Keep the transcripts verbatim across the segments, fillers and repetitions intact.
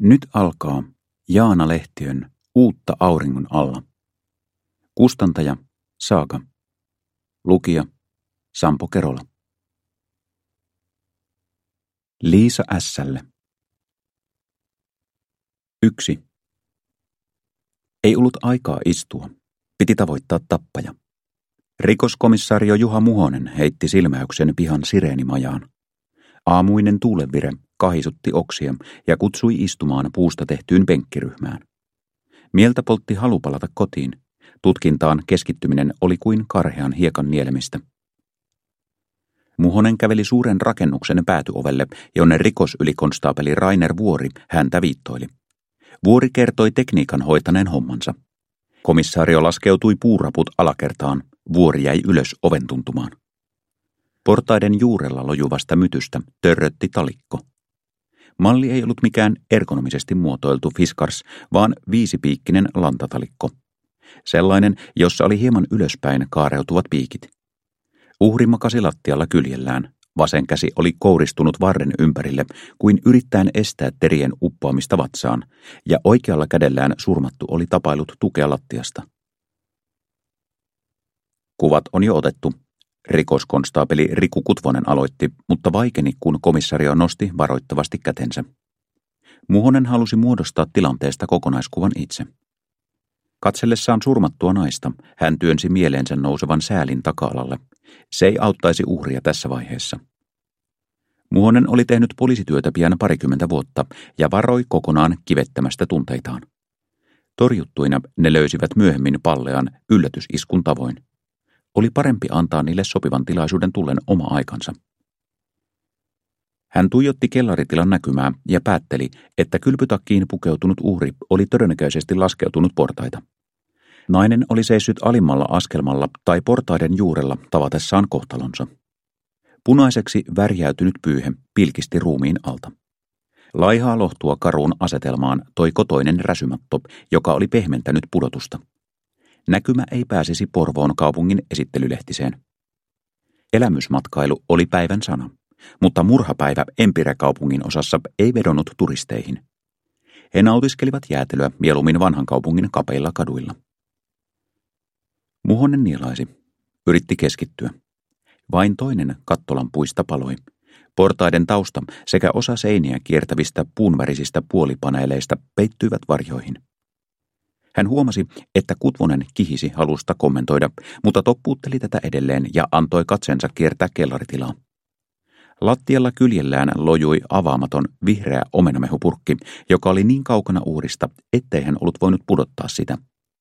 Nyt alkaa Jaana Lehtiön Uutta auringon alla. Kustantaja Saaga. Lukija Sampo Kerola. Liisa Ässälle. Yksi. Ei ollut aikaa istua. Piti tavoittaa tappaja. Rikoskomissario Juha Muhonen heitti silmäyksen pihan sireenimajaan. Aamuinen tuulenvire kahisutti oksia ja kutsui istumaan puusta tehtyyn penkkiryhmään. Mieltä poltti halu palata kotiin. Tutkintaan keskittyminen oli kuin karhean hiekan nielemistä. Muhonen käveli suuren rakennuksen päätyovelle, jonne rikosylikonstaapeli Rainer Vuori häntä viittoili. Vuori kertoi tekniikan hoitaneen hommansa. Komissaario laskeutui puuraput alakertaan. Vuori jäi ylös oven tuntumaan. Portaiden juurella lojuvasta mytystä törrötti talikko. Malli ei ollut mikään ergonomisesti muotoiltu fiskars, vaan viisipiikkinen lantatalikko. Sellainen, jossa oli hieman ylöspäin kaareutuvat piikit. Uhri makasi lattialla kyljellään. Vasen käsi oli kouristunut varren ympärille, kuin yrittäen estää terien uppoamista vatsaan, ja oikealla kädellään surmattu oli tapailut tukea lattiasta. Kuvat on jo otettu. Rikoskonstaapeli Riku Kutvonen aloitti, mutta vaikeni, kun komissario nosti varoittavasti kätensä. Muhonen halusi muodostaa tilanteesta kokonaiskuvan itse. Katsellessaan surmattua naista, hän työnsi mieleensä nousevan säälin taka-alalle. Se ei auttaisi uhria tässä vaiheessa. Muhonen oli tehnyt poliisityötä pian parikymmentä vuotta ja varoi kokonaan kivettämästä tunteitaan. Torjuttuina ne löysivät myöhemmin palleaan yllätysiskun tavoin. Oli parempi antaa niille sopivan tilaisuuden tullen oma aikansa. Hän tuijotti kellaritilan näkymää ja päätteli, että kylpytakkiin pukeutunut uhri oli todennäköisesti laskeutunut portaita. Nainen oli seissyt alimmalla askelmalla tai portaiden juurella tavatessaan kohtalonsa. Punaiseksi värjäytynyt pyyhe pilkisti ruumiin alta. Laihaa lohtua karuun asetelmaan toi kotoinen räsymatto, joka oli pehmentänyt pudotusta. Näkymä ei pääsisi Porvoon kaupungin esittelylehtiseen. Elämysmatkailu oli päivän sana, mutta murhapäivä Empire-kaupungin osassa ei vedonnut turisteihin. He nautiskelivat jäätelöä mieluummin vanhan kaupungin kapeilla kaduilla. Muhonen nielaisi. Yritti keskittyä. Vain toinen kattolampuista paloi. Portaiden tausta sekä osa seiniä kiertävistä puunvärisistä puolipaneeleista peittyivät varjoihin. Hän huomasi, että Kutvonen kihisi halusta kommentoida, mutta toppuutteli tätä edelleen ja antoi katsensa kiertää kellaritilaa. Lattialla kyljellään lojui avaamaton vihreä omenamehupurkki, joka oli niin kaukana uhrista, ettei hän ollut voinut pudottaa sitä.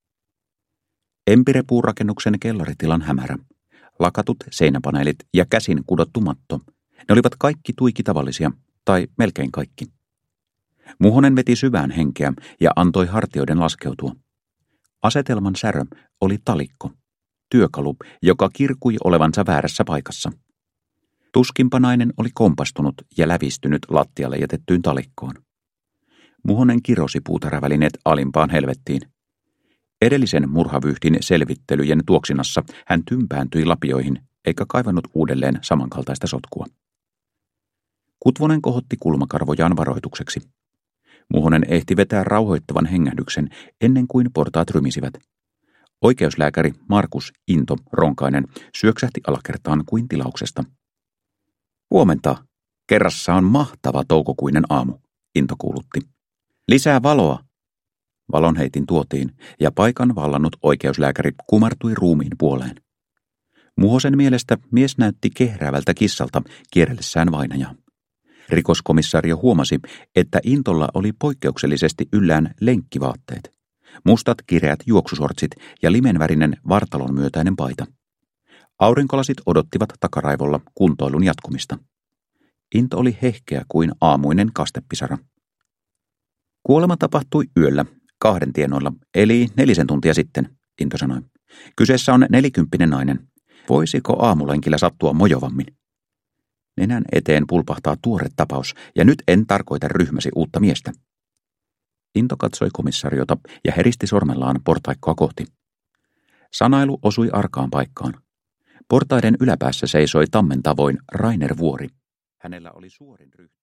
Empire-puurakennuksen kellaritilan hämärä, lakatut seinäpaneelit ja käsin kudottu matto, ne olivat kaikki tuiki tavallisia, tai melkein kaikki. Muhonen veti syvään henkeä ja antoi hartioiden laskeutua. Asetelman särö oli talikko, työkalu, joka kirkui olevansa väärässä paikassa. Tuskinpa nainen oli kompastunut ja lävistynyt lattialle jätettyyn talikkoon. Muhonen kirosi puutarhavälineet alimpaan helvettiin. Edellisen murhavyyhdin selvittelyjen tuoksinassa hän tympääntyi lapioihin, eikä kaivannut uudelleen samankaltaista sotkua. Kutvonen kohotti kulmakarvojaan varoitukseksi. Muhonen ehti vetää rauhoittavan hengähdyksen ennen kuin portaat rymisivät. Oikeuslääkäri Markus Into Ronkainen syöksähti alakertaan kuin tilauksesta. Huomenta. Kerrassa on mahtava toukokuinen aamu, Into kuulutti. Lisää valoa. Valonheitin tuotiin ja paikan vallannut oikeuslääkäri kumartui ruumiin puoleen. Muhosen mielestä mies näytti kehräävältä kissalta kierrellessään vainajaa. Rikoskomissario huomasi, että Intolla oli poikkeuksellisesti yllään lenkkivaatteet, mustat kireät juoksusortsit ja limenvärinen vartalon myötäinen paita. Aurinkolasit odottivat takaraivolla kuntoilun jatkumista. Into oli hehkeä kuin aamuinen kastepisara. Kuolema tapahtui yöllä, kahden tienoilla, eli nelisen tuntia sitten, Into sanoi. Kyseessä on nelikymppinen nainen. Voisiko aamulenkillä sattua mojovammin? Nenän eteen pulpahtaa tuore tapaus, ja nyt en tarkoita ryhmäsi uutta miestä. Into katsoi komissariota ja heristi sormellaan portaikkoa kohti. Sanailu osui arkaan paikkaan. Portaiden yläpäässä seisoi tammen tavoin Rainer Vuori. Hänellä oli suorin ryhti.